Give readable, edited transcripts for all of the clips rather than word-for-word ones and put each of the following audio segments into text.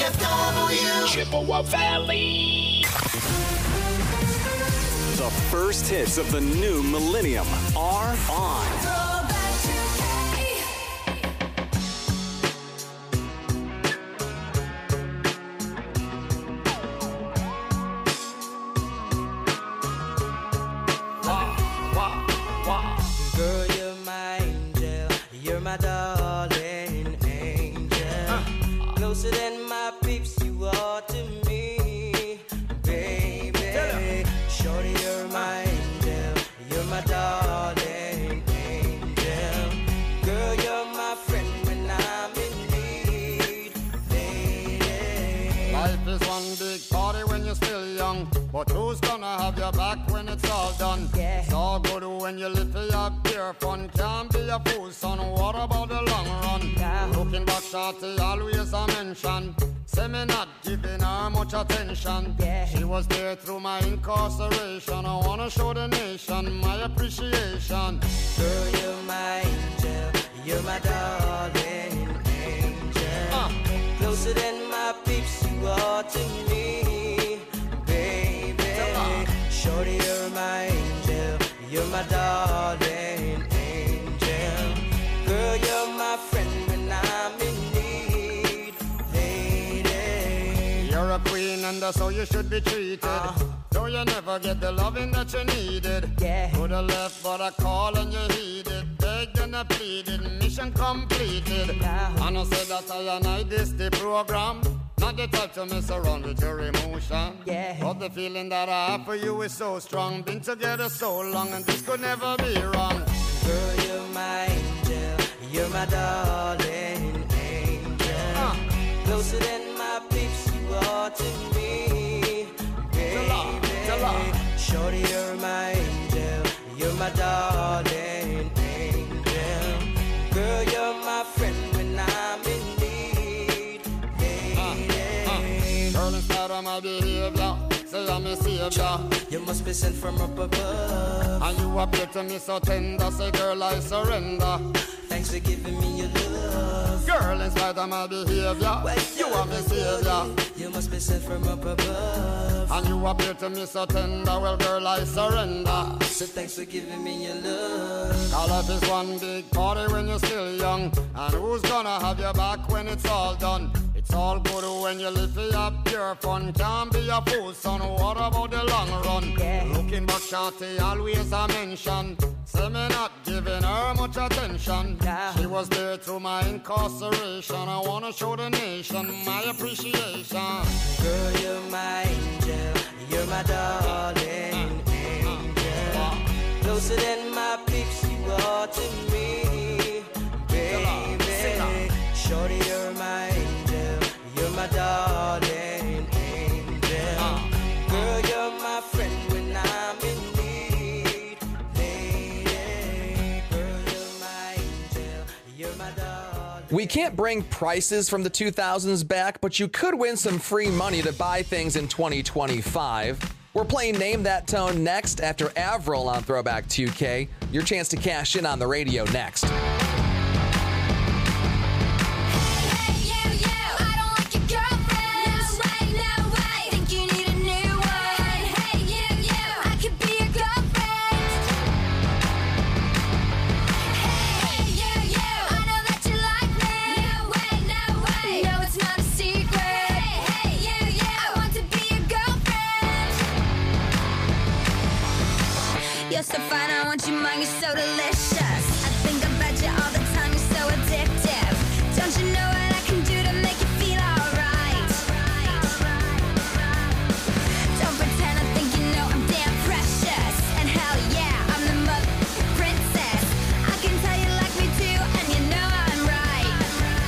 DFW. Chippewa Valley. The first hits of the new millennium are on. Girl, you're my angel. You're my darling angel. Closer than my peeps, you are to me, baby. Shorty, you're my angel. You're my darling angel. Girl, you're my friend when I'm in need, lady. Life is one big party when you're still young, but who's gonna have your back when it's all done? Yeah. It's all good when you live for your pure fun. Can't be a fool, son. What about the long run? Yeah. Looking back, shorty, always a mention. Say me not giving her much attention. Yeah. She was there through my incarceration. I wanna show the nation my appreciation. Girl, you're my angel. You're my darling angel. Closer than my peeps, you are to me, baby. Shorty, you're my angel. You're my darling angel. Girl, you're my friend when I'm in need, lady. You're a queen and that's how you should be treated. Though you never get the loving that you needed. Yeah. Coulda left but I call and you heeded. Begged and I pleaded, mission completed. Yeah. And I said that I and I this the program. Not the type to mess around with your emotion. Yeah. But the feeling that I have for you is so strong. Been together so long and this could never be wrong. Girl, you're my angel. You're my darling angel. Closer than my peeps, you are to me, baby. Shorty, you're my angel. You're my darling angel. Girl, you're my friend when I'm in need, lady. Girl, in spite of my behavior, say I'm a savior. You must be sent from up above. And you appear to me so tender. Say girl, I surrender. Thanks for giving me your love. Girl, in spite of my behavior, you are my savior. You must be sent from up above. And you appear to me so tender. Well, girl, I surrender. So thanks for giving me your love. All life is one big party when you're still young. And who's gonna have your back when it's all done? It's all good when you live for your pure fun. Can't be a fool, son. What about the long run? Yeah. Looking back, shorty, always a mention. Say me not giving her much attention. Yeah. She was there through my incarceration. I wanna show the nation my appreciation. Girl, you're my angel. You're my darling angel. Closer than my peeps, you are to me, baby. Shorty, you're my angel. You're my darling angel. Girl, you're my friend when I'm in need, lady. Girl, you're my angel. You're my darling. We can't bring prices from the 2000s back, but you could win some free money to buy things in 2025. We're playing Name That Tone next after Avril on Throwback 2K. Your chance to cash in on the radio next. You're so fine, I want you mine, you're so delicious. I think about you all the time, you're so addictive. Don't you know what I can do to make you feel alright? Don't pretend I think you know I'm damn precious. And hell yeah, I'm the mother princess. I can tell you like me too, and you know I'm right.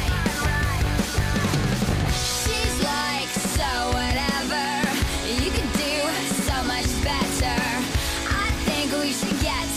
She's like, so whatever, you could do so much better. We should get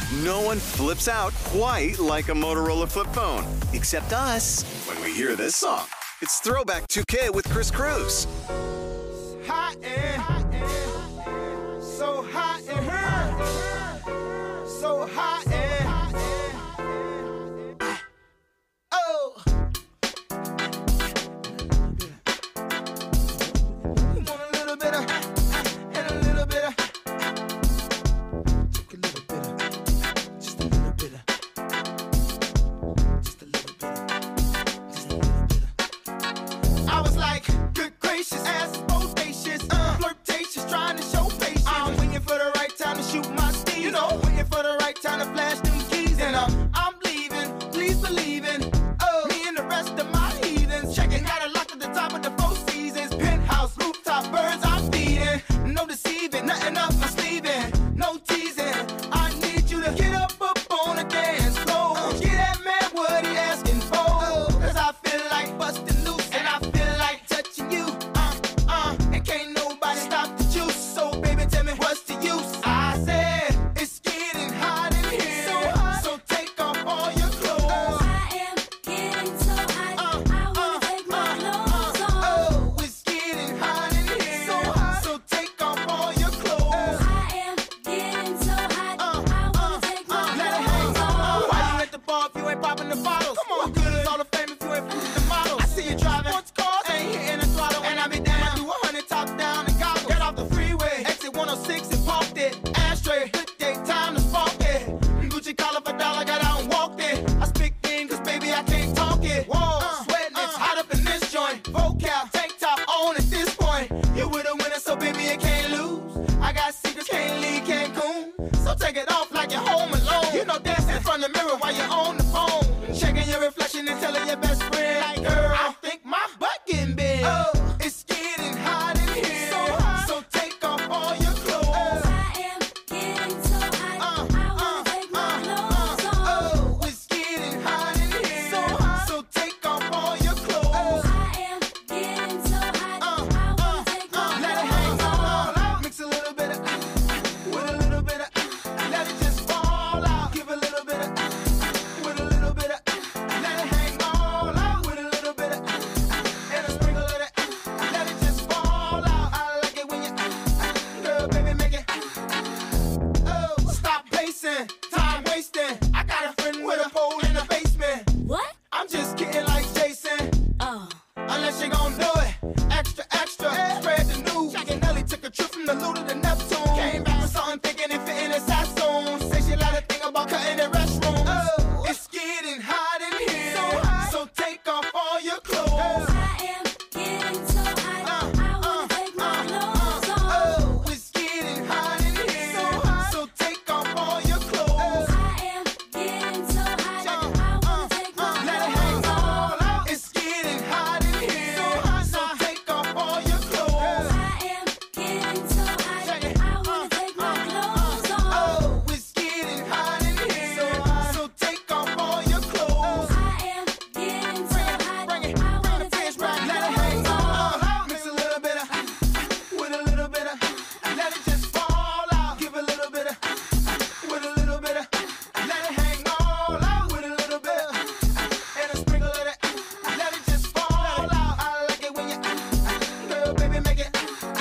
No one flips out quite like a Motorola flip phone, except us when we hear this song. It's Throwback 2K with Chris Cruz. Hot and so hot in her, so hot and oh. You want a little bit of and a little bit of, just a little bit of, just a little bit of, just a little bit of, just a little bit of. I was like, good gracious, ass bodacious, flirtatious, trying to show patience. I'm waiting for the right time to shoot my steam. You know, waiting for the right time to flash them keys. And I'm leaving, please believe in me and the rest of my heathens. Checking out a lock at the top of the Four Seasons. Penthouse, rooftop, birds I'm feeding. No deceiving, nothing up my sleeving. No teasing, I need you to get up on the dance floor. Get that man what he asking for. Cause I feel like busting loose and I feel like touching you. And can't nobody stop the juice. So baby, tell me what's the use? I said it's getting hot in here, so take off all your clothes. I am getting so hot, I wanna take my clothes off. Oh, it's getting hot in here, so take off all your clothes. I am getting so hot, I wanna take my Let it hang. clothes off. Why you at the bar if you ain't popping the bottles? Come on, what good is all the fame if you ain't flipping the models? I see you driving sports cars, ain't hitting the throttle, and I be damn, I do 100 top down and gobble. Get off the freeway, exit 106 and parked it. Ashtray, good day, time to spark it. Gucci collar for dollar, got out and walked it. I speak in, cause baby I can't talk it. Whoa, sweating, it's hot up in this joint. Vocab, tank top on at this point. You with a winner, so baby you can't lose. I got secrets, can't leave Cancun. So take it off like you're home alone. You know, dance in front of the mirror while you're on the phone. Checking your reflection and telling your best friend, like, girl, I think my butt getting big. Oh, it's getting hot in here, so take off all your clothes. I am getting so hot, I wanna take my clothes off. Oh, it's getting hot in here, so take off all your clothes. I am getting so hot, I wanna take my Let it hang clothes off. all out. Mix a little bit of with a little bit of, let it just fall out. Give a little bit of with a little bit of, let it hang all out. With a little bit of and a sprinkle of it. Let it just fall out. I like it when you girl, baby, make it. Oh, stop pacing, time wasting. I got a friend with a pole in the basement. What? I'm just kidding like Jason. Oh. Unless you gon' do it. Extra, extra, spread the news. Jack and Nelly took a trip from the Luda to Neptune. Came back with something thinking it fit in a Sassoon. Say she like to think about cutting the restroom. Oh, it's getting hot in here, so take off all your clothes. I am getting so hot, I wanna take my clothes off. Oh, it's getting hot in here, so take off all your clothes. I am getting so hot, I wanna take my Let it hang clothes off. all out. It's getting hot in here, so take off all your clothes. I am getting so hot, I wanna take my clothes off. Oh, it's getting hot in here, so take off all your clothes. I am getting so hot, Bring it, I wanna bring take it, my let it hang clothes off. all out. Mix a little bit of with a little bit of, let it just fall out. Give a little bit of with a little bit of, let it hang all out. With a little bit of and a sprinkle of it. Let it just fall out. I like it when you girl, baby, make it.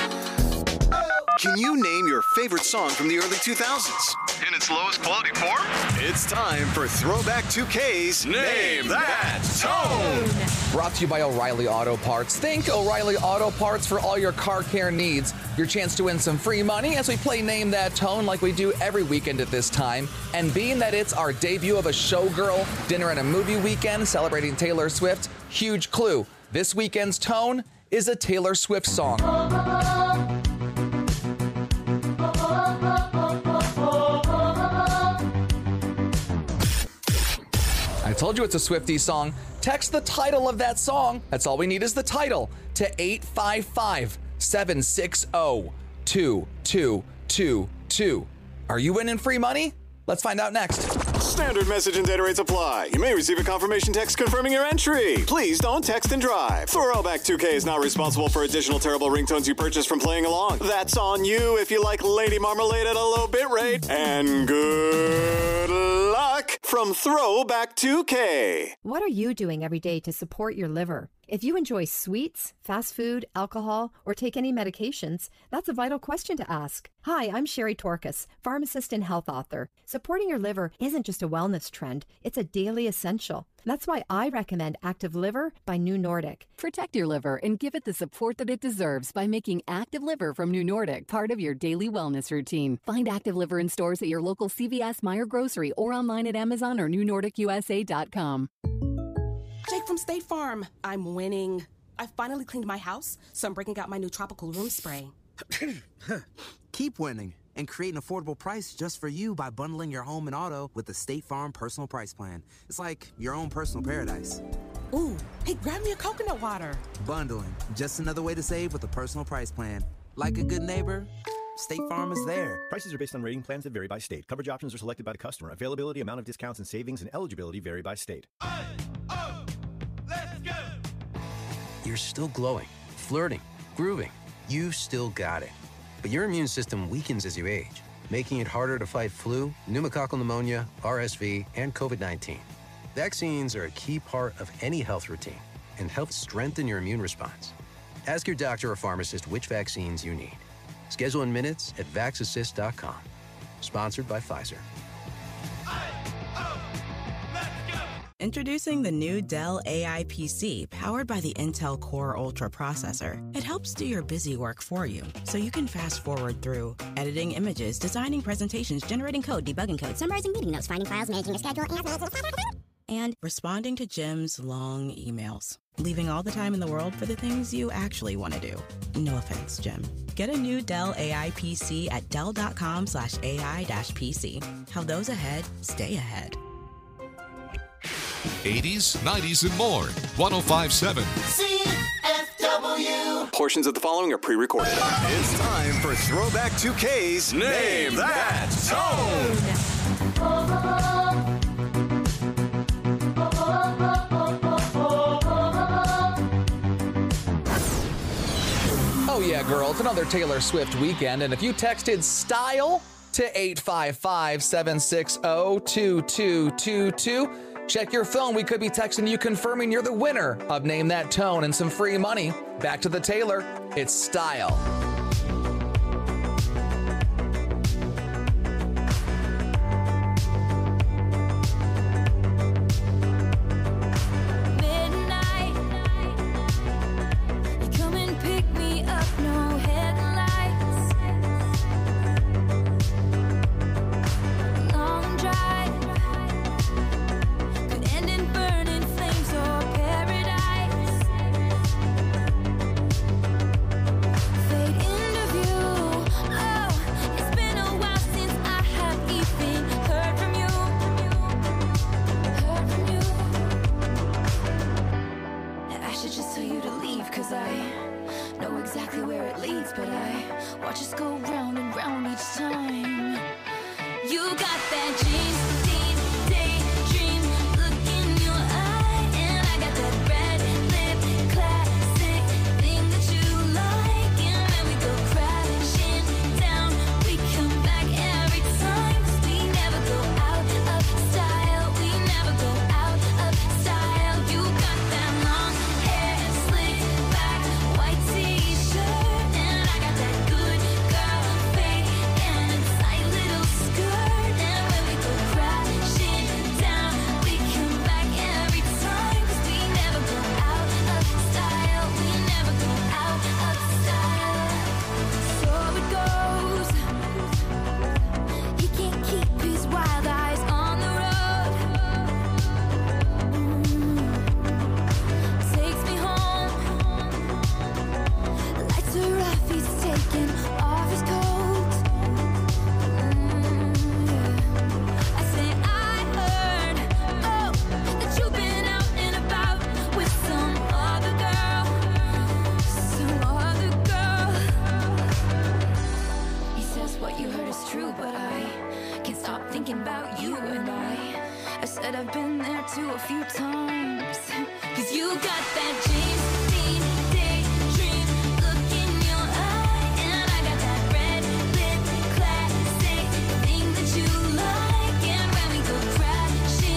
Can you name your favorite song from the early 2000s? In its lowest quality form? It's time for Throwback 2K's Name That Tone! Brought to you by O'Reilly Auto Parts. Think O'Reilly Auto Parts for all your car care needs. Your chance to win some free money as we play Name That Tone like we do every weekend at this time. And being that it's our debut of a showgirl dinner and a movie weekend celebrating Taylor Swift, huge clue. This weekend's tone is a Taylor Swift song. I told you it's a Swiftie song. Text the title of that song. That's all we need is the title to 855-760-2222. Are you winning free money? Let's find out next. Standard message and data rates apply. You may receive a confirmation text confirming your entry. Please don't text and drive. Throwback 2K is not responsible for additional terrible ringtones you purchase from playing along. That's on you if you like Lady Marmalade at a low bit rate. And good from Throwback 2K. What are you doing every day to support your liver? If you enjoy sweets, fast food, alcohol, or take any medications, that's a vital question to ask. Hi, I'm Sherry Torkas, pharmacist and health author. Supporting your liver isn't just a wellness trend, it's a daily essential. That's why I recommend Active Liver by New Nordic. Protect your liver and give it the support that it deserves by making Active Liver from New Nordic part of your daily wellness routine. Find Active Liver in stores at your local CVS, Meijer Grocery, or online at Amazon or newnordicusa.com. Jake from State Farm. I'm winning. I finally cleaned my house, so I'm breaking out my new tropical room spray. Keep winning and create an affordable price just for you by bundling your home and auto with the State Farm Personal Price Plan. It's like your own personal paradise. Ooh, hey, grab me a coconut water. Bundling, just another way to save with a personal price plan. Like a good neighbor, State Farm is there. Prices are based on rating plans that vary by state. Coverage options are selected by the customer. Availability, amount of discounts and savings, and eligibility vary by state. Let's go! You're still glowing, flirting, grooving. You still got it. But your immune system weakens as you age, making it harder to fight flu, pneumococcal pneumonia, RSV, and COVID-19. Vaccines are a key part of any health routine and help strengthen your immune response. Ask your doctor or pharmacist which vaccines you need. Schedule in minutes at vaxassist.com. Sponsored by Pfizer. Introducing the new Dell AI PC powered by the Intel Core Ultra processor. It helps do your busy work for you, so you can fast forward through editing images, designing presentations, generating code, debugging code, summarizing meeting notes, finding files, managing a schedule, and responding to Jim's long emails. Leaving all the time in the world for the things you actually want to do. No offense, Jim. Get a new Dell AI PC at dell.com/AI-PC. How those ahead stay ahead. 80s, 90s, and more. 105.7 CFW. Portions of the following are pre-recorded. It's time for Throwback 2K's Name That Tone. Oh yeah, girl, it's another Taylor Swift weekend, and if you texted STYLE to 855-760-2222, check your phone. We could be texting you confirming you're the winner of Name That Tone and some free money. Back to the Taylor. It's STYLE. Crashing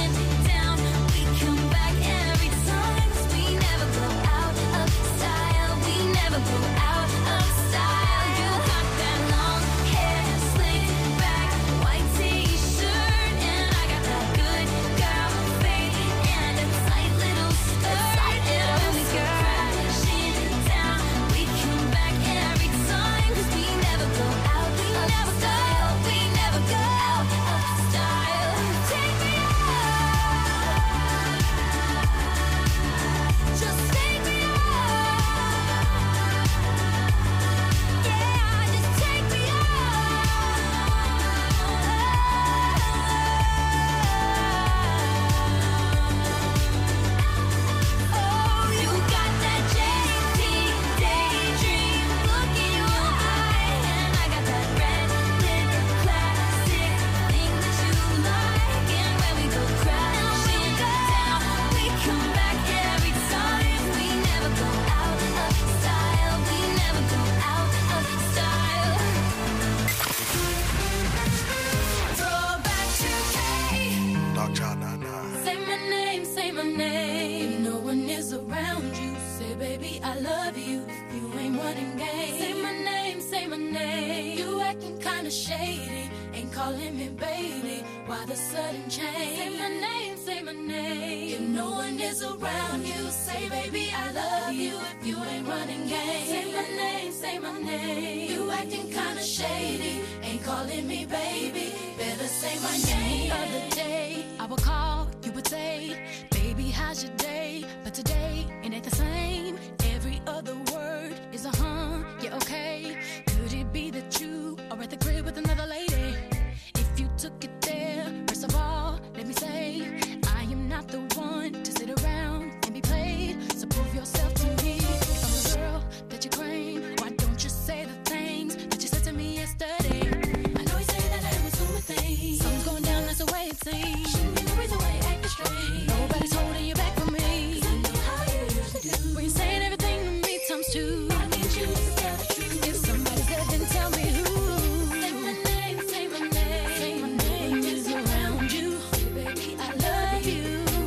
Say my name, say my name. If no one is around you, say baby I love you. If you ain't running game, say my name, say my name. You acting kinda shady, ain't calling me baby. Why the sudden change? Say my name, say my name. If no one is around you, say baby I love you. If you ain't running game, say my name, say my name. You acting kinda shady, ain't calling me baby. Better say my name. The other day I would call, you would say, baby how's your day? But today it ain't the same. Every other word is a yeah, okay. Could it be that you are at the crib with another lady? If you took it there, first of all, let me say, I am not the one to sit around and be played. So prove yourself to me. If I'm the girl that you claim, why don't you say the things that you said to me yesterday? I know you say that I am assuming things. Something's going down, that's the way it seems. Shouldn't be no reason why you acting strange. Nobody's holding you back from me. 'Cause I know how you used to do. When you're saying everything to me times two. I need you to tell the truth. If somebody's there, then tell me who. Say my name, say my name. Say my name is around you. Say baby I love you.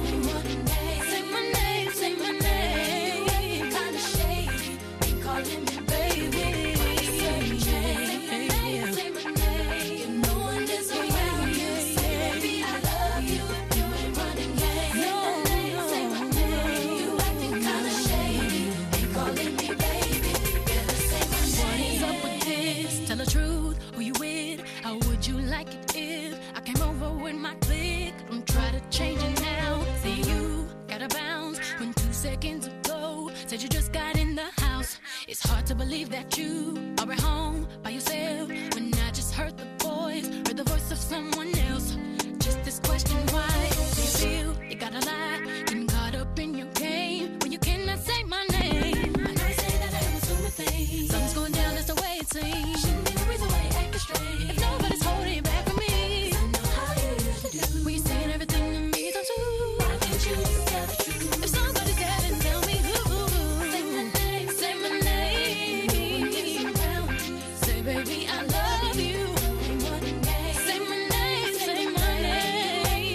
Say my name, say my name. You kinda shady, ain't calling me baby. Say my name, say my name. If no one is around you, say baby I love you. If you ain't running game, say my name. You acting kinda shady, ain't calling me baby. Better say my name. What is up with this? Tell the truth, who you with? How would you like it if I came over with my clique? Don't try to change it now. See you gotta bounce when 2 seconds ago said you just got in the house. It's hard to believe that you are at home by yourself when I just heard the voice of someone else. Just this question, why do you feel you gotta lie? Getting caught up in your game when you cannot say my name. I know you say that I am assuming things. Something's going down, that's the way it seems. Shouldn't be no reason why you acting strange. If nobody's holding you back from me, 'cause I know how you used to do. When you're saying everything to me times two. Why can't you just tell the truth? If somebody's there, then tell me who. Say my name, say my name. Say baby I love you. Say my name, say my name.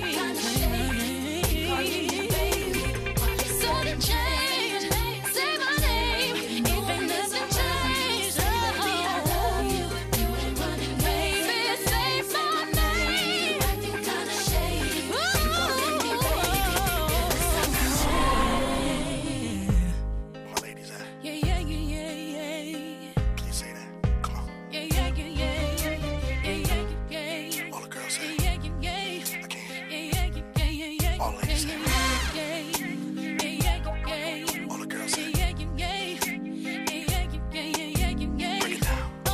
Sudden change, say my name. Even doesn't change. Baby I love you. Baby say my name. Acting kinda shady. My ladies at? Yeah, yeah, yeah, yeah, yeah. Can you say that? Come on. Yeah, yeah, yeah, yeah, yeah, yeah, yeah, yeah. All the girls say. Yeah, yeah, yeah, yeah. I can't. Yeah, yeah, yeah, yeah, yeah. All the ladies say. Yeah, yeah, yeah, yeah, yeah. All the girls say. Yeah, yeah, yeah, yeah, yeah, yeah, yeah. Break it down. Oh.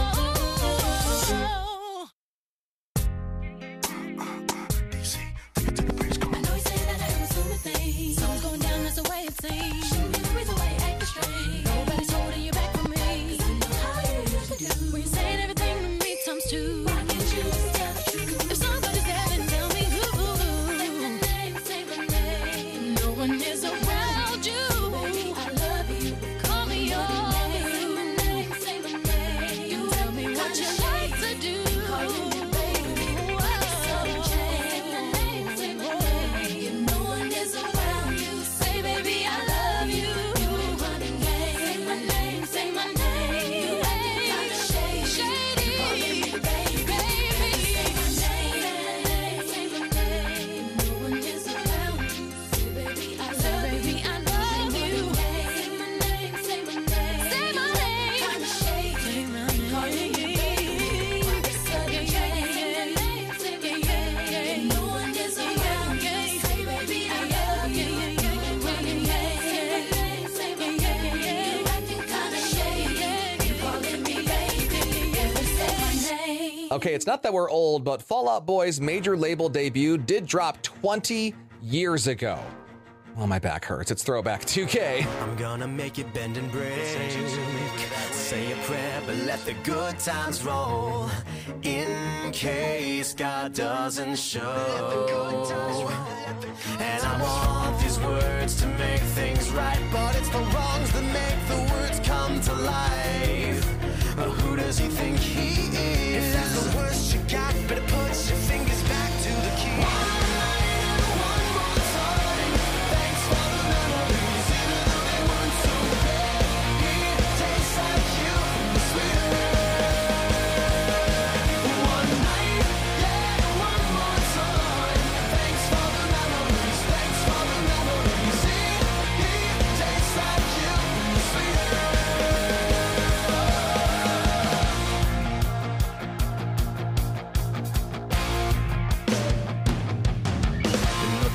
DC, take it to the bridge. Come I on. know you say that I am assuming things. Something's going down, that's the way it seems. Shouldn't be no reason why you acting strange. Nobody's holding you back from me. 'Cause I know how you used to do. When you're saying everything to me times two. Why can't you just tell the truth? If somebody's there, then tell me who. Say my name, say my name. No one is around you. Baby, I love you. Call me yours. Say my name, say my name. You tell me what you like to do. Calling me baby. Sudden change. Say my name, say my name. If no one is around you, say baby I love you. You ain't running game. Say my name, say my name. You acting kinda shady. Calling me baby. Say my name, say my name. If no one is around you, say baby I love you. I love you. Say my name, say my name. Say my name. Kinda shady. Calling me baby. Sudden change. Say my name, say my name. If no one is around you, say baby I love you. You ain't running game. Say my name, say my name. You acting kinda shady. You calling me baby. Better say my name. Okay, it's not that we're old, but Fall Out Boy's major label debut did drop 20 years ago. Oh, my back hurts. It's Throwback 2K. I'm gonna make it bend and break. Say a prayer, but let the good times roll. In case God doesn't show. And I want these words to make things right, but it's the wrongs that make the words come to life. Who does he think he is? If that's the worst you got, better put your fingers back to the key. One night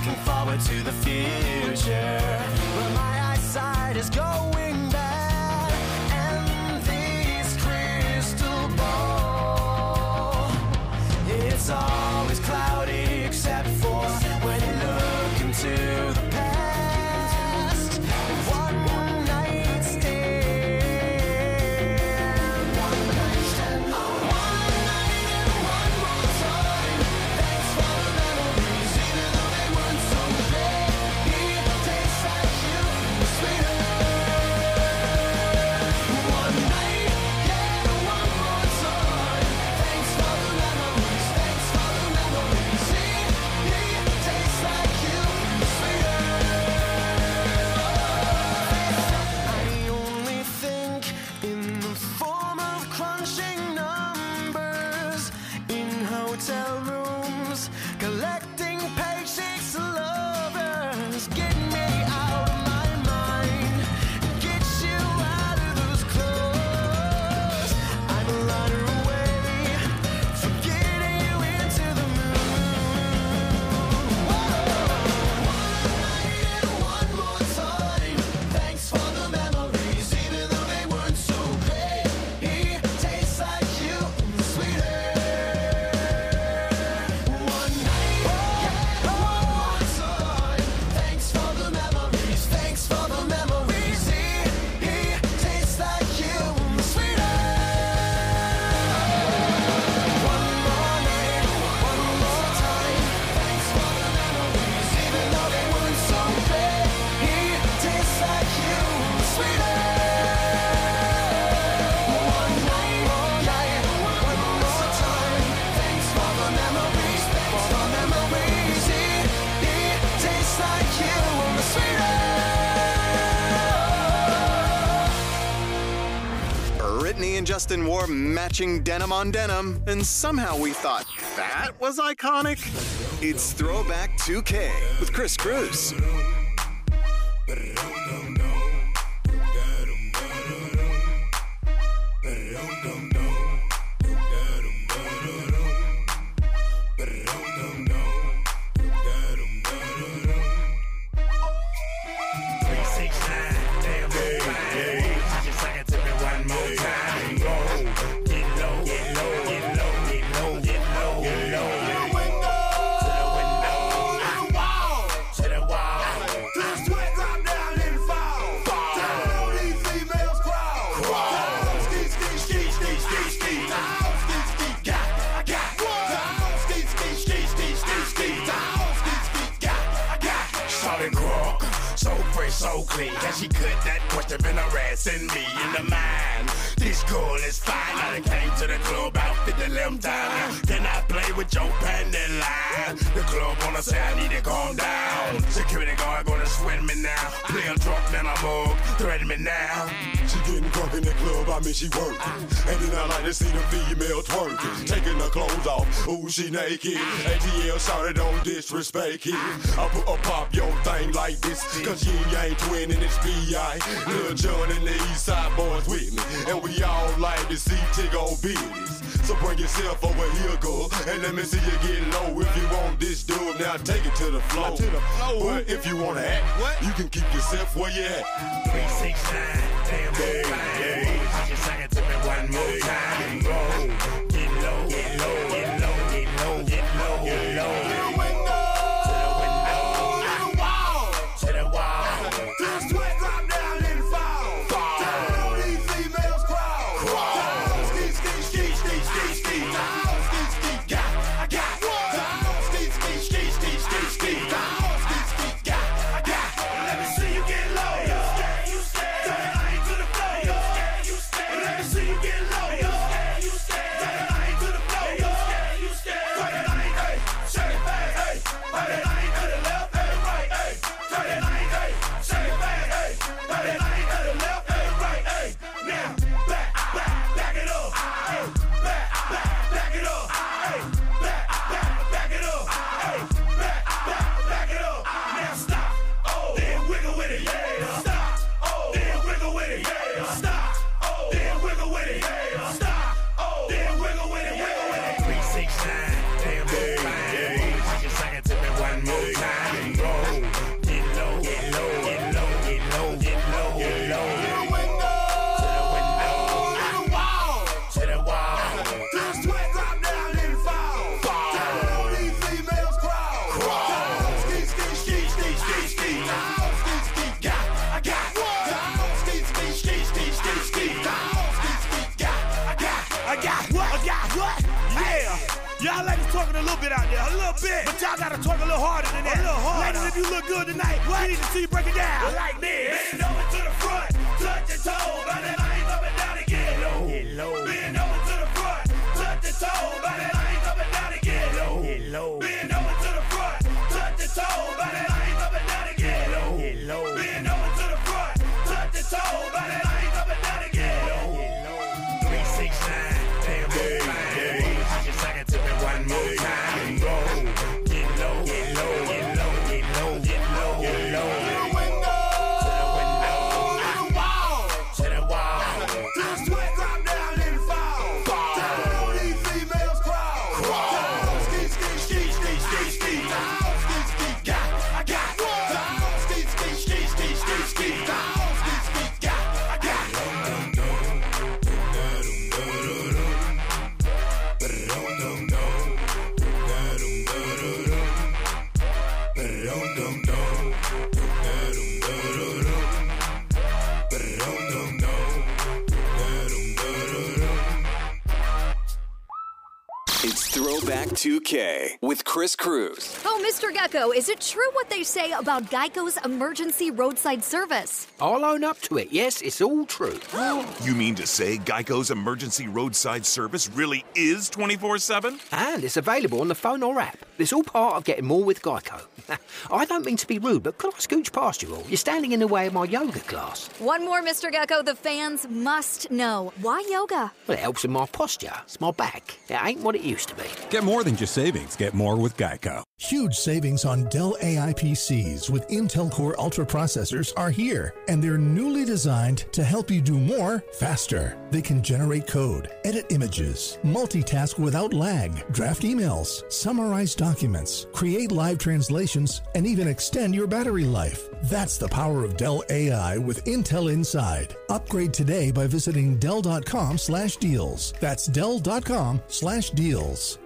looking forward to the future. But my eyesight is going bad, and this crystal ball, it's always cloudy except for when you look into the past. One night stand, one night stand, one night and one more time. Thanks for the memories, even though they weren't so great. It tastes like you, sweeter. One night, yeah, one more time. Thanks for the memories, thanks for the memories. It tastes like you, sweeter. I only think in the form of crunching numbers in hotel rooms, collecting paychecks, lovers. Get me out of my mind, get you out of those clothes. I'm a runner away from getting you into the moon. One more time. Thanks for the memories, even though they weren't so great. It tastes like you, sweeter. One night, yeah, one more time. Thanks for the memories, thanks for the memories. It tastes like you, sweeter. One more night, one more time. Thanks for the memories, even though they weren't so great. It tastes like you, sweeter. One night, yeah, one more time. Thanks for the memories, thanks for the memories. It tastes like you, sweeter. Brittany and Justin wore matching denim on denim, and somehow we thought that was iconic. It's Throwback 2K with Chris Cruz. So clean, can she cut that question been harassing me in the mind? This girl is fine. I done came to the club out 50 limb time. Can I play with your panty line? The club wanna say I need to calm down. Security guard gonna sweat me now. Play a drunk, then I'm mug, threaten me now. She getting drunk in the club, I mean she working. And then I like to see the female twerking. Taking her clothes off, ooh she naked. ATL shouted don't disrespect it. I put a pop your thing like this, cause you ain't twin and it's B.I. Lil John and the East Side boys with me. And we all like to see Tig on business. So bring yourself over here, girl, and let me see you get low. If you want this dub, now take it to the floor. But if you wanna act, you can keep yourself where you at. 369, damn hey, hey. Just sing it to me one more time. Roll, get low, get low, get low, get low, get low, get low. Get low. little bit out there, a little bit. But y'all gotta twerk a little harder than that. A little harder. Ladies, if you look good tonight, we need to see you break it down. Like this. Bend over to the front, touch your toe, by the lines up and down again. Get low. Bend over to the front, touch your toe, by the lines up and down again. Get low. Bend over to the front, touch your toe, by the lines up and down again. Get low. Bend over to the front, touch your toe, by the lines up and down again. 3, 6, 9, damn, I just suck it to me one more time. Get low, get low, get low, get low, get low, get low. To the window, to the wall, to the wall. To the sweat drop down and fall. Down on these females crawl. Down, ski, ski, ski, ski, ski, ski. Down, ski, ski, got, I got. Down, ski, ski, ski, ski, ski, ski. Down, ski, ski, got, I got. It's Throwback 2K with Chris Cruz. Oh, Mr. Gecko, is it true what they say about Geico's emergency roadside service? I'll own up to it. Yes, it's all true. You mean to say Geico's emergency roadside service really is 24/7? And it's available on the phone or app. It's all part of getting more with Geico. I don't mean to be rude, but could I scooch past you all? You're standing in the way of my yoga class. One more, Mr. Gecko, the fans must know. Why yoga? Well, it helps with my posture. It's my back. It ain't what it used to be. Get more than just savings. Get more with Geico. Huge savings on Dell AI PCs with Intel Core Ultra processors are here, and they're newly designed to help you do more faster. They can generate code, edit images, multitask without lag, draft emails, summarize documents, create live translations, and even extend your battery life. That's the power of Dell AI with Intel inside. Upgrade today by visiting Dell.com/deals. That's Dell.com/deals.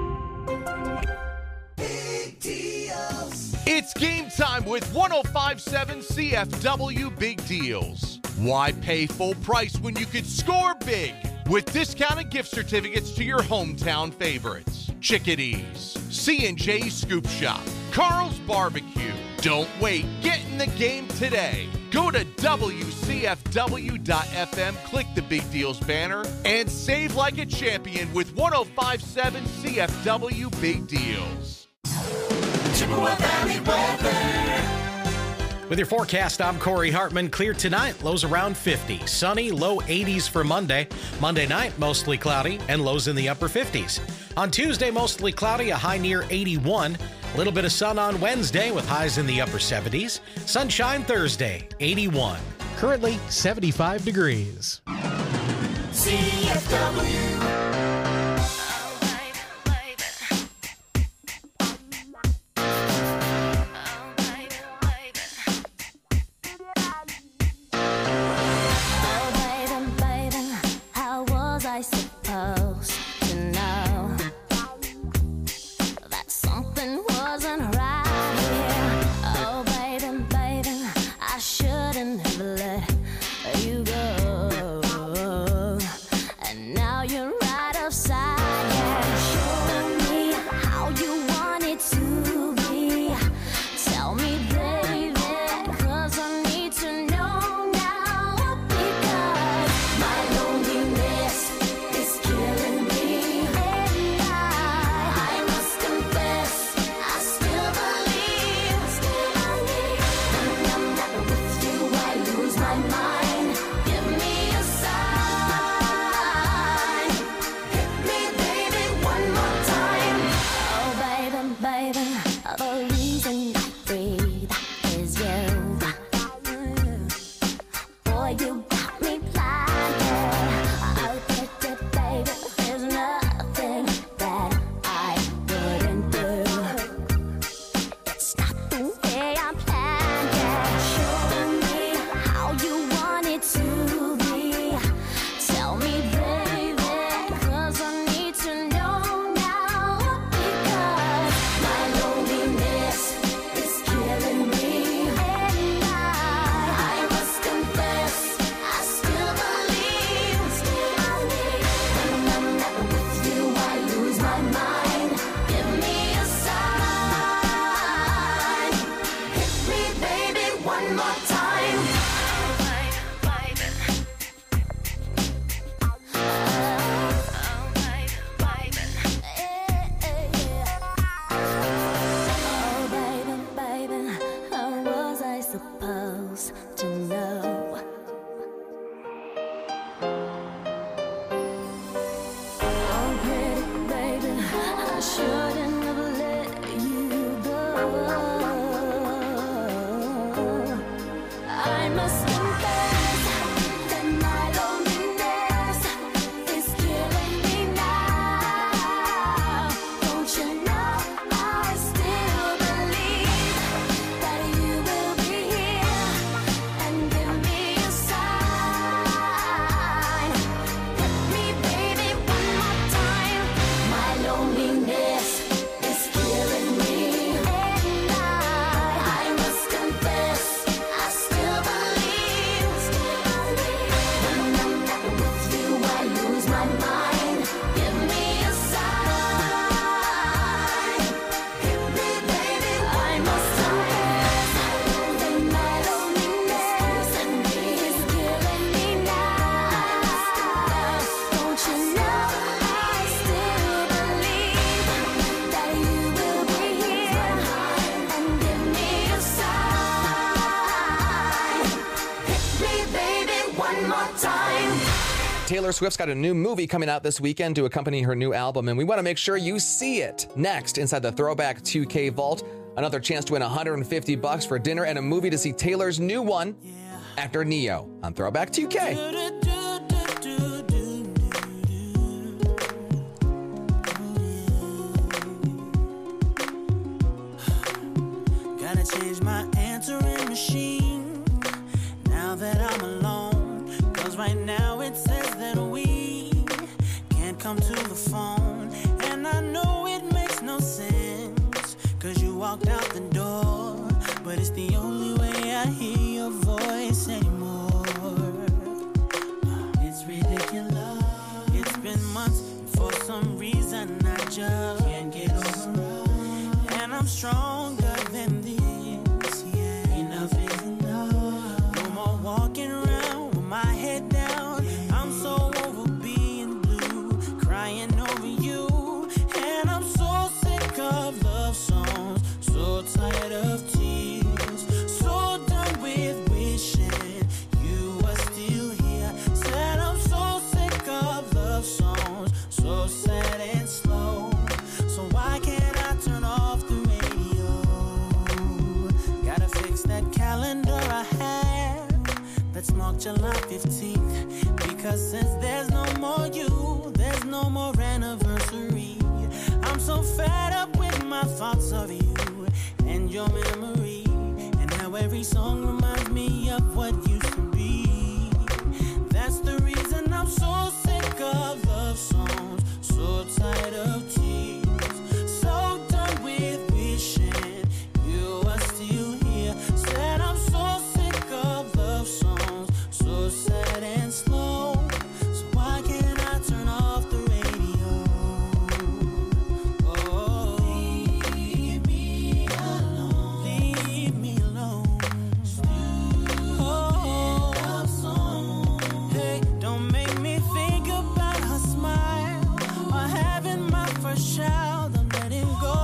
It's game time with 105.7 CFW Big Deals. Why pay full price when you could score big with discounted gift certificates to your hometown favorites? Chickadees, C&J Scoop Shop, Carl's Barbecue. Don't wait. Get in the game today. Go to WCFW.FM, click the Big Deals banner, and save like a champion with 105.7 CFW Big Deals. Chippewa Valley weather. With your forecast, I'm Corey Hartman. Clear tonight, lows around 50. Sunny, low 80s for Monday. Monday night, mostly cloudy and lows in the upper 50s. On Tuesday, mostly cloudy, a high near 81. A little bit of sun on Wednesday with highs in the upper 70s. Sunshine Thursday, 81. Currently 75 degrees. CFW. I supposed to know that something wasn't right here? Oh, baby, baby, I shouldn't have let you go. And now you're right upside down. Show me how you want it to be. Tell me, baby, 'cause I need to know now. Because my loneliness is killing me, and I must confess, I still believe. When I'm not with you, I lose my mind. Give me a sign. Hit me, baby, one more time. Oh, baby, baby, the reason I breathe is you. Boy, you got me blinded. I'll get it, baby. There's nothing that I wouldn't do. It's not the way I planned it. Show me how you want it to be. Tell me, baby, 'cause I need to know now. Because my loneliness is killing me, and I must confess, I still believe. When I'm not with you, I lose my mind. Give Taylor Swift's got a new movie coming out this weekend to accompany her new album, and we want to make sure you see it. Next, inside the Throwback 2K vault, another chance to win $150 for dinner and a movie to see Taylor's new one, Actor Neo, on Throwback 2K. Gotta change my answering machine now that I'm alone. Cause right now it says that we can't come to the phone. And I know it makes no sense, cause you walked out the door. But it's the only way I hear your voice anymore. It's ridiculous. It's been months, and for some reason I just can't get over. And I'm stronger than this, yeah. Enough is enough. No more walking around with my head down. I'm so over being blue, crying over you. And I'm so sick of love songs, so tired of tears, so done with wishing you were still here. Said I'm so sick of love songs, so sad and slow. So why can't I turn off the radio? Gotta fix that calendar I have that's marked July 15th. Because since there's no more you, there's no more anniversary. I'm so fed up with my thoughts of you and your memory, and how every song reminds me of what used to be. That's the reason I'm so sick of love songs, so tired of tears, so done with wishing you were still here. Said I'm so sick of love songs, so sad and slow. So why can't I turn off the radio? Oh, leave me alone. Leave me alone. Oh, love song. Hey, don't make me think about her smile or having my first child. I'm letting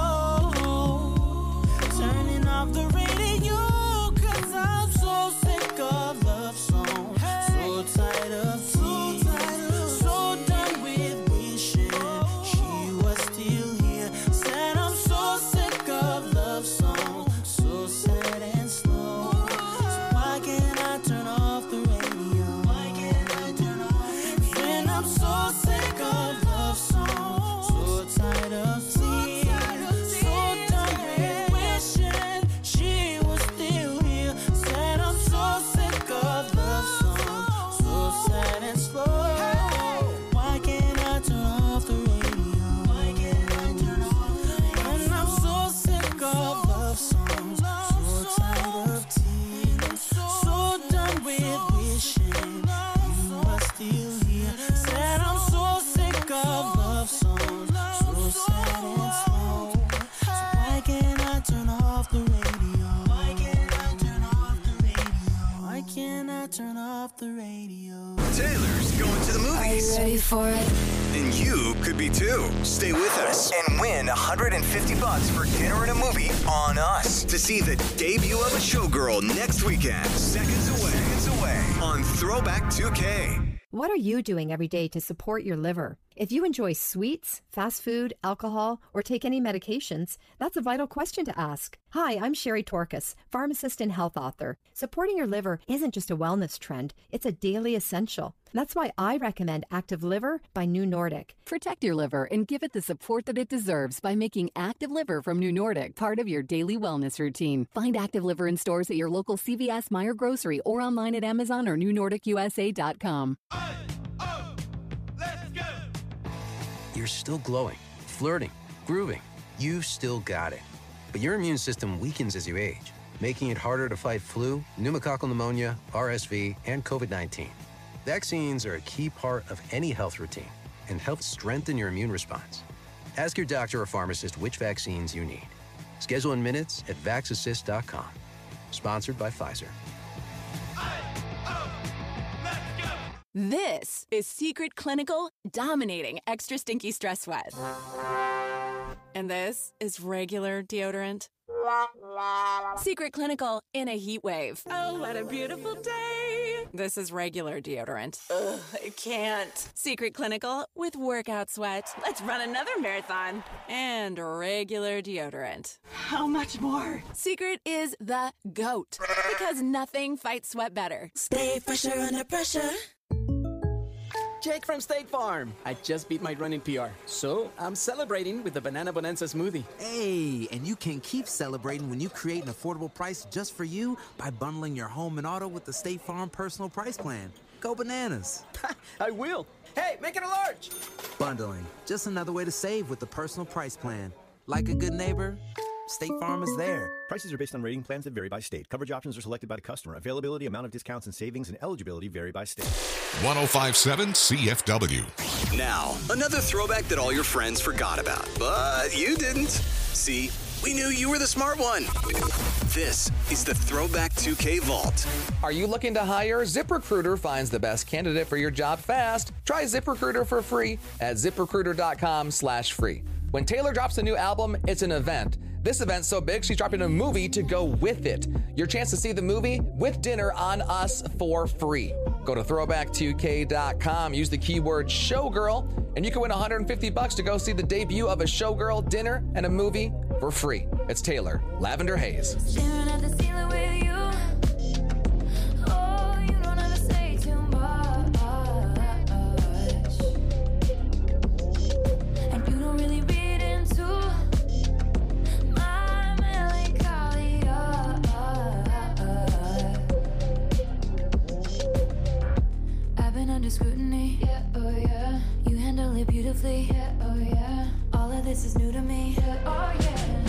go, turning off the radio, cause I'm so sick of love songs, so tired of tears, so done with wishing she was still here. Said I'm so sick of love songs, so sad and slow. So why can't I turn off the radio? Why can't I turn off? When I'm so sick of love songs, so tired of tears, so done with wishing she was still here. Said I'm so sick of love songs, so sad and slow. Why can't I turn off the radio? Why can't I turn off the radio? When I'm so sick of love songs, so tired of tears, so done with wishing you were still here. Said I'm so sick of love songs, so sad and slow. So why can't I turn off the radio? Why can't I turn off the radio? Why can't I turn off the radio? Taylor's going to the movies. Are you ready for it? And you could be too. Stay with us and win $150 for dinner and a movie on us to see the debut of a showgirl next weekend. Seconds away on Throwback 2K. What are you doing every day to support your liver? If you enjoy sweets, fast food, alcohol, or take any medications, that's a vital question to ask. Hi, I'm Sherry Torkas, pharmacist and health author. Supporting your liver isn't just a wellness trend, it's a daily essential. That's why I recommend Active Liver by New Nordic. Protect your liver and give it the support that it deserves by making Active Liver from New Nordic part of your daily wellness routine. Find Active Liver in stores at your local CVS, Meijer Grocery, or online at Amazon or newnordicusa.com. You're still glowing, flirting, grooving. You've still got it. But your immune system weakens as you age, making it harder to fight flu, pneumococcal pneumonia, RSV, and COVID-19. Vaccines are a key part of any health routine and help strengthen your immune response. Ask your doctor or pharmacist which vaccines you need. Schedule in minutes at VaxAssist.com. Sponsored by Pfizer. This is Secret Clinical dominating extra stinky stress sweat. And this is regular deodorant. Secret Clinical in a heat wave. Oh, what a beautiful day. This is regular deodorant. Ugh, I can't. Secret Clinical with workout sweat. Let's run another marathon. And regular deodorant. How much more? Secret is the GOAT. Because nothing fights sweat better. Stay fresher under pressure. Jake from State Farm. I just beat my running PR, so I'm celebrating with the Banana Bonanza smoothie. Hey, and you can keep celebrating when you create an affordable price just for you by bundling your home and auto with the State Farm Personal Price Plan. Go bananas. I will. Hey, make it a large. Bundling, just another way to save with the Personal Price Plan. Like a good neighbor, State Farm is there. Prices are based on rating plans that vary by state. Coverage options are selected by the customer. Availability, amount of discounts and savings, and eligibility vary by state. 105.7 CFW. Now, another throwback that all your friends forgot about, but you didn't. See, we knew you were the smart one. This is the Throwback 2K Vault. Are you looking to hire? ZipRecruiter finds the best candidate for your job fast. Try ZipRecruiter for free at ZipRecruiter.com/free. When Taylor drops a new album, it's an event. This event's so big, she's dropping a movie to go with it. Your chance to see the movie with dinner on us for free. Go to throwback2k.com, use the keyword showgirl, and you can win $150 to go see the debut of a showgirl dinner and a movie for free. It's Taylor, Lavender Haze. Staring at the ceiling with you. Oh, you don't ever say too much. And you don't really read into my melancholia. I've been under scrutiny. Yeah, oh yeah. You handle it beautifully. Yeah, oh yeah. All of this is new to me. Yeah, oh yeah.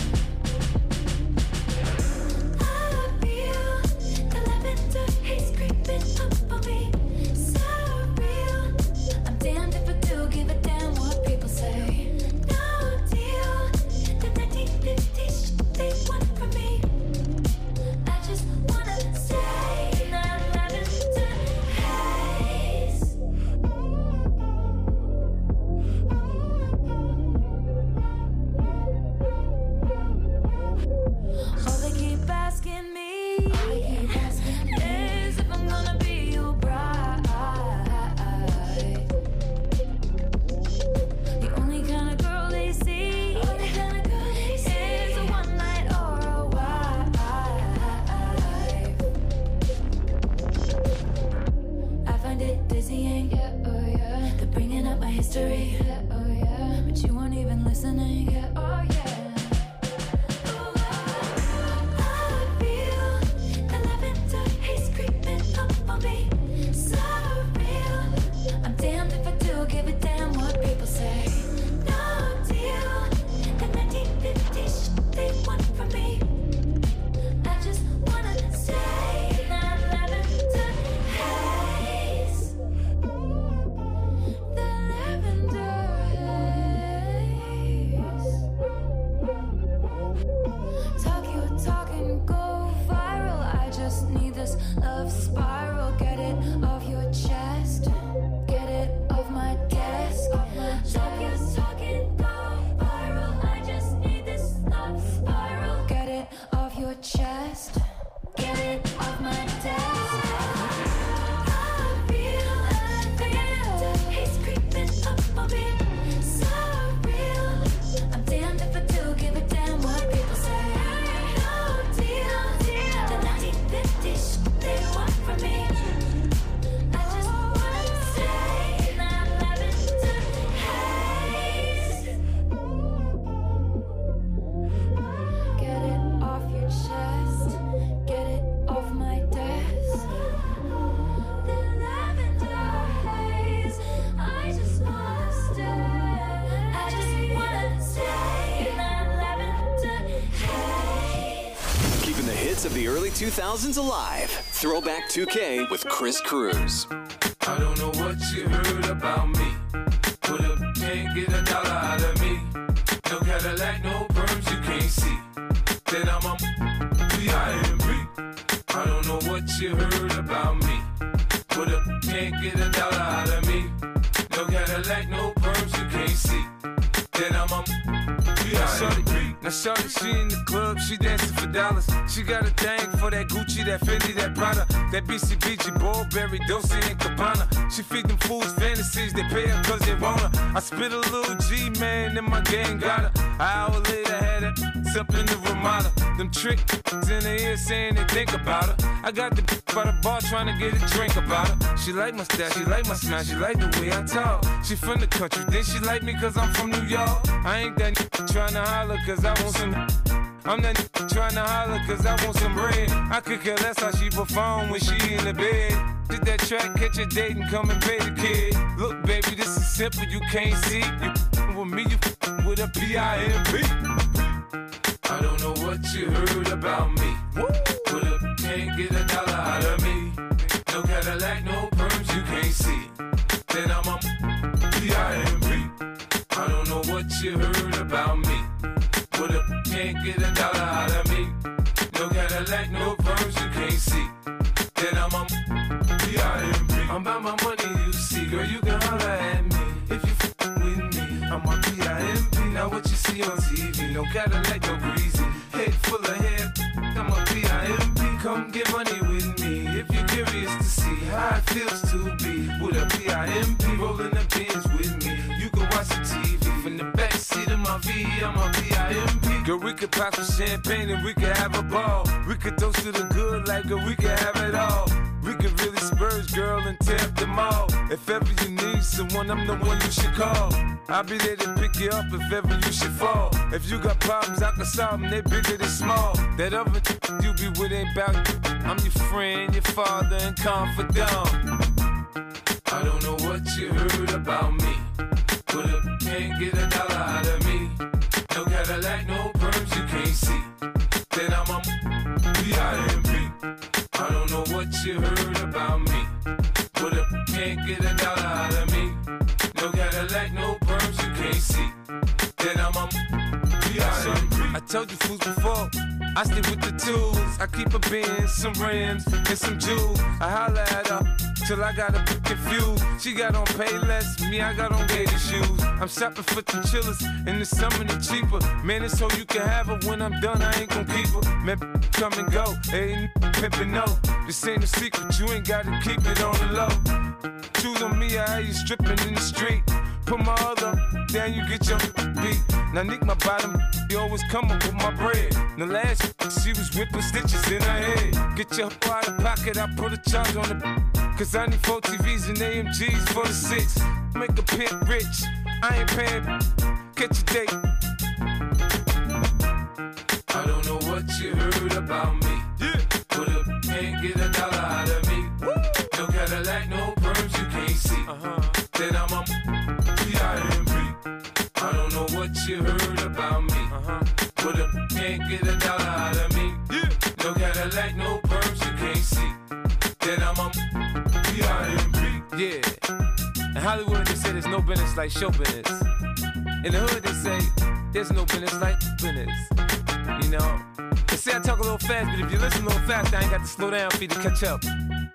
Of the early 2000s alive. Throwback 2K with Chris Cruz. I don't know what you heard about me. Put up, can't get $1 out of me. No Cadillac, no perms, you can't see. Then I'm a B.I.M.B. I don't know what you heard about me. Put up, can't get $1 out of me. No Cadillac, no perms, you can't see. Then I'm a B.I.M.B. Now shorty, she in the club, she dancing for dollars. She got a thing for that Gucci, that Fendi, that Prada, that BCBG, Burberry, Dolce and Gabbana. She feed them fools fantasies, they pay her cause they want her. I spit a little G, man, and my gang got her. An hour later, had her up in the Ramada. Them trick in the ear saying they think about her. I got the by the bar trying to get a drink about her. She like my style, she like my smile, she like the way I talk. She from the country, then she like me cause I'm from New York. I ain't that trying to holler cause I want some. I'm that trying to holler cause I want some bread. I could care less how she perform when she in the bed. Did that track, catch a date and come and pay the kid. Look baby, this is simple, you can't see. You with me, you with a P-I-M-B. I don't know what you heard about me. But can't get a dollar out of me. No Cadillac, no perms, you can't see. Then I'm a P-I-M-B. I don't know what you heard about me. But can't get a dollar out of me. No Cadillac, no perms, you can't see. Then I'm a P-I-M-B. I'm about my money, you see. Girl, you can holler at me if you with me. I'm a P-I-M-B. Now what you see on TV, no Cadillac, no greasy. Head full of hair, I'm a P-I-M-B. Come get money with me if you're curious to see how it feels to be with a P-I-M-B. Rolling the bins with me, you can watch the TV from the backseat of my V. I'm a P-I-M-B. Girl, we could pop some champagne and we could have a ball. We could toast to the good like girl, we could have it all. We could really spurge, girl, and tear up the mall. If ever you need someone, I'm the one you should call. I'll be there to pick you up if ever you should fall. If you got problems, I can solve them, they bigger than small. That other you be with ain't about you. I'm your friend, your father, and confidant. I don't know what you heard about me. But can't get a dollar out of me. No Cadillac, no perms, you can't see. Then I'm a P-I-M-B. I don't know what you heard about me. But can't get a dollar out of me. No Cadillac, no perms, you can't see. Then I'm a P-I-M-B. I told you fools before, I stay with the tools. I keep a Benz, some rims, and some jewels. I holla at her till I got her confused. She got on Payless, me I got on gator shoes. I'm shopping for the chillers, in the summer they cheaper. Man, it's so you can have her. When I'm done, I ain't gon' keep her. Man, come and go, ain't pimpin' no. This ain't a secret, you ain't gotta keep it on the low. Choose on me, I hear you stripping in the street. Put my other down, you get your beat. Now nick my bottom, you always come up with my bread. The last she was whipping stitches in her head. Get your out of pocket, I put a charge on the. Cause I need 4 TVs and AMGs for the 6. Make a pimp rich, I ain't paying. Catch a date. I don't know what you heard about me. Yeah. But can't get a dollar out of me. Woo. No Cadillac, no perms, you can't see. Then I'm a P-I-M-B. I don't know what you heard about me. But can't get a dollar out of me. Yeah. No Cadillac, no perms, you can't see. Then I'm a P-I-M-B. Yeah. In Hollywood, they say there's no business like show business. In the hood, they say there's no business like business. You know? They say I talk a little fast, but if you listen a little fast, I ain't got to slow down for you to catch up.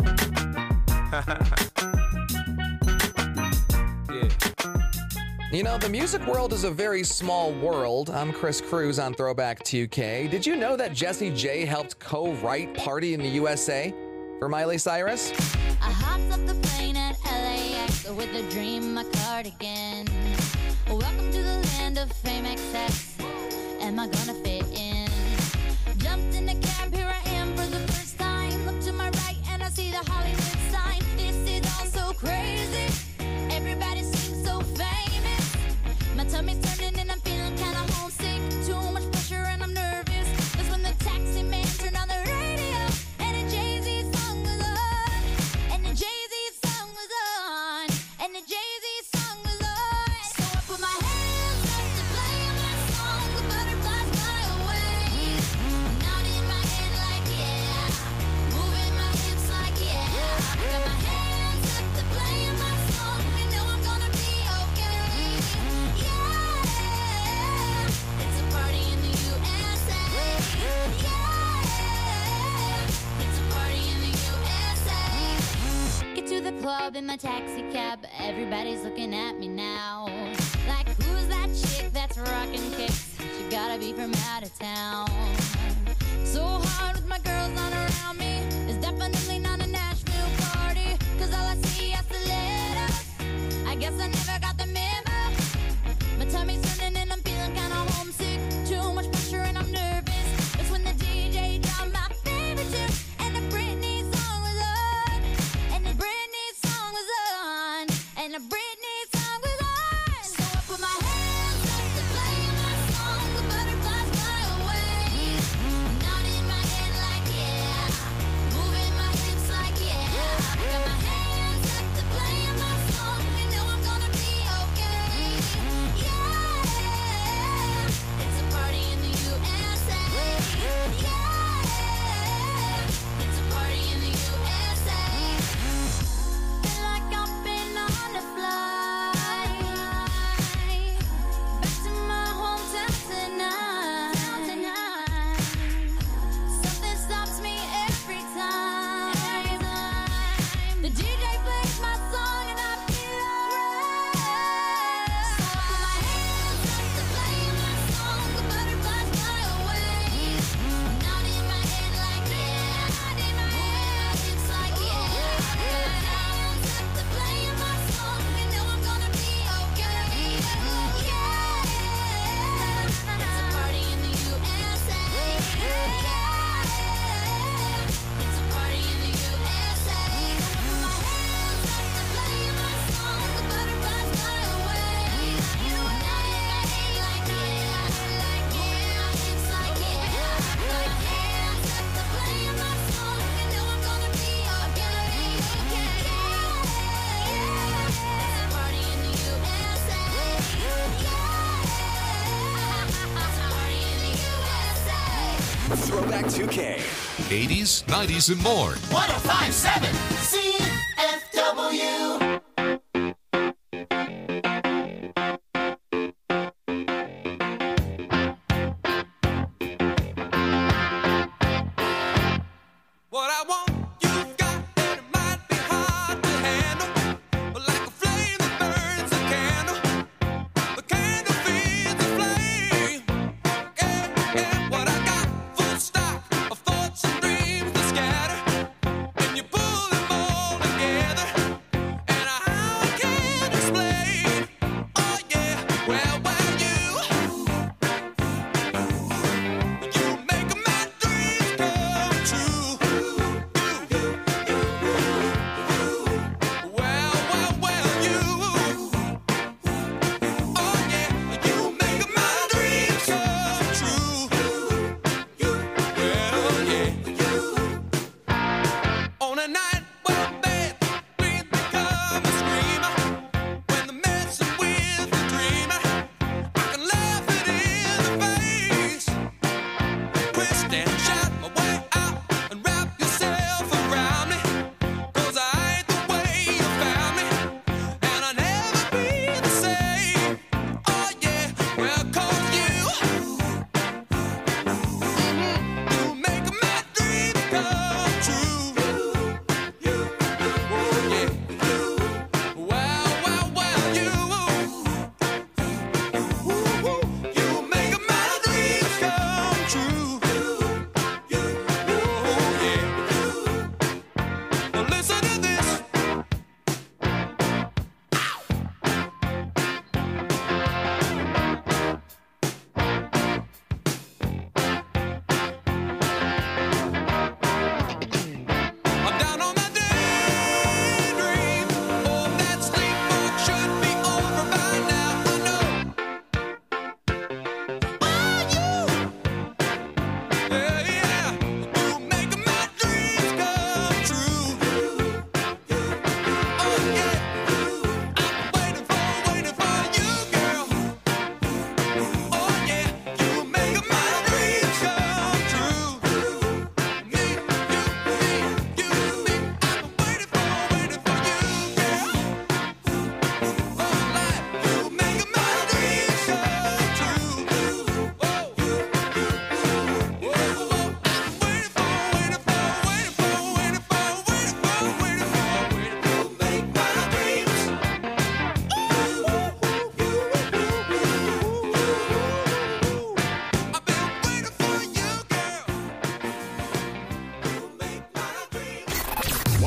Yeah. You know, the music world is a very small world. I'm Chris Cruz on Throwback 2K. Did you know that Jessie J helped co-write Party in the USA for Miley Cyrus? I hopped up the plane at LAX with a dream, my cardigan. Welcome to the land of fame excess. Am I gonna fit in? Jumped in the cab, here I am for the first time. Look to my right and I see the Hollywood sign. This is all so crazy. Everybody seems so famous. My tummy's turning and I'm feeling kinda homesick. Too much pressure and I'm nervous. That's when the taxi man turned on the radio and a Jay-Z song was on. And the Jay-Z song was on. And the Jay-Z song was on. So I put my hands up to play my song. The butterflies fly away. Nodding in my head like yeah. Moving my hips like yeah. Got my hands up to play my song. You know I'm gonna be okay. Yeah. It's a party in the USA. Yeah. It's a party in the USA. Get to the club in my taxi cab. Everybody's looking at me now. Like, who's that chick that's rocking kicks? She got gotta be from out of town. So hard with my girls on around me. It's definitely not a Nashville party. Cause all I see is the letters. I guess I never got the memo. My tummy's turning and I'm feeling kinda homesick. Too much pressure and I'm nervous. It's when the DJ dropped my favorite tune. And the Britney song was on. And the Britney song was on. And the Britney song was on. So I put my hands up to play my song. The butterflies fly away. Nodding my head like yeah. Moving my hips like yeah. Got my hands up to play my song. You know I'm gonna be okay. Yeah. It's a party in the USA. Yeah. It's a party in the USA. Feel like I've been on a flight back to my hometown tonight. Something stops me every time. The DJ plays my song and I feel alright. So I put my hands up to play my song. The butterflies fly away. Nodding my head like yeah. Moving my hips like yeah. Got my hands up to play my song. You know I'm gonna be okay. Yeah. It's a party in the USA. Yeah. It's a party in the USA. Put my hands up to play my song. The butterflies fly away. Nodding my head like yeah. Moving my hips like yeah. Got my hands up to play my song. You know I'm gonna be okay. Yeah. It's a party in the USA. Throwback 2K. 80s, 90s, and more. 1057 CFW. What I want, you've got, and it might be hard to handle. But like a flame that burns a candle, the candle feeds the flame. Yeah, what I got, full stock of thoughts and dreams that scatter. And you pull them all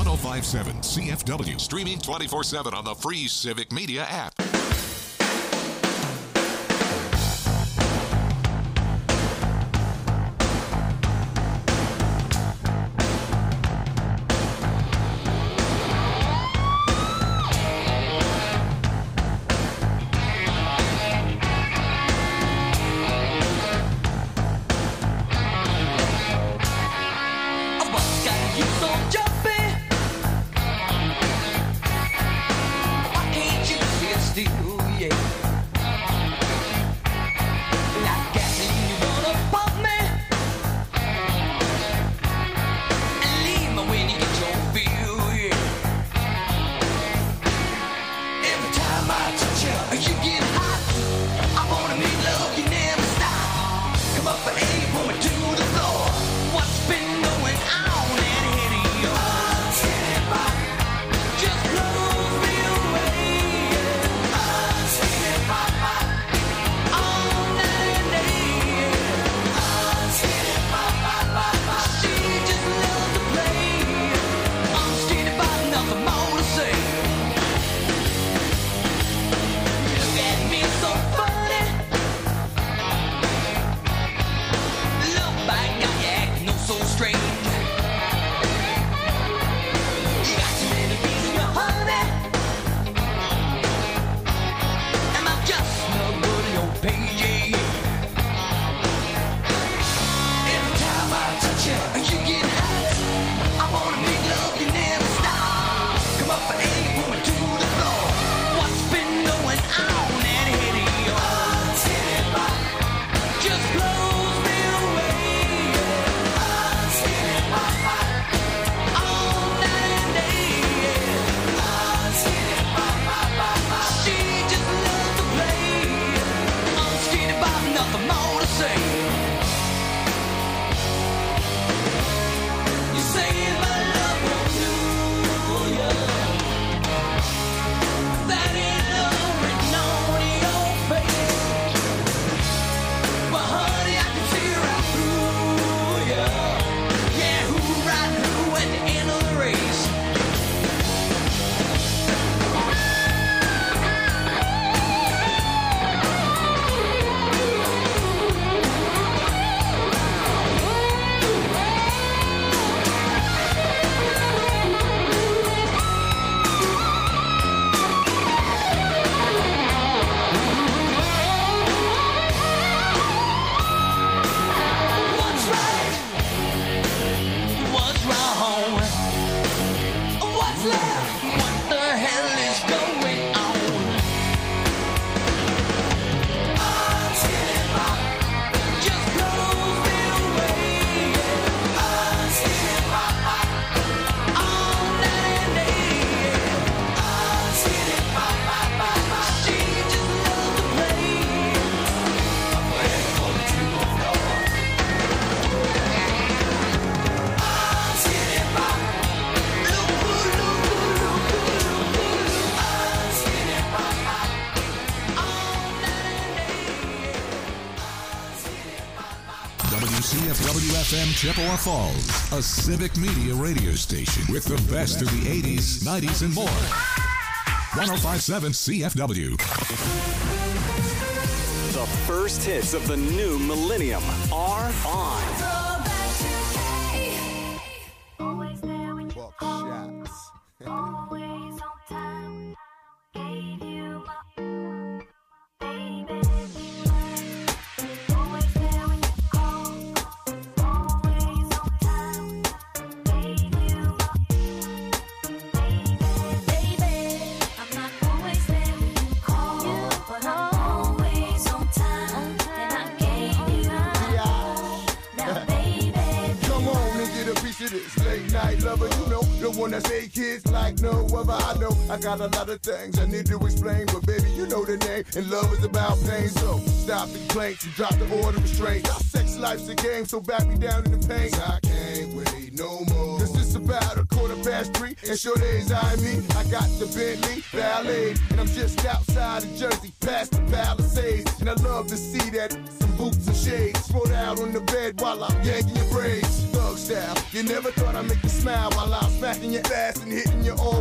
1057 CFW. Streaming 24/7 on the free Civic Media app. WCFW-FM Chippewa Falls, a Civic Media radio station with the best of the 80s, 90s, and more. 1057 CFW. The first hits of the new millennium are on. Always there when you call. Always on time. Gave you my baby. Always there when you call. Always on time. Gave you my baby. I'm not always there when you call, but I'm always on time. And I gave you now, baby. Come on and get a piece of this late night lover, you know, the one that say kids like no other. I know I got a lot of things I need to explain, but baby, you know the name, and love is about pain. So stop the complaints and drop the order of restraint. Our sex life's a game, so back me down in the pain. I can't wait no more. This is about a quarter 3, and sure days I mean. I got the Bentley Ballet, and I'm just outside of Jersey, past the Palisades. And I love to see that, some boots and shades. Spread out on the bed while I'm yanking your braids. Thug style, you never thought I'd make you smile while I'm smacking your ass and hitting you all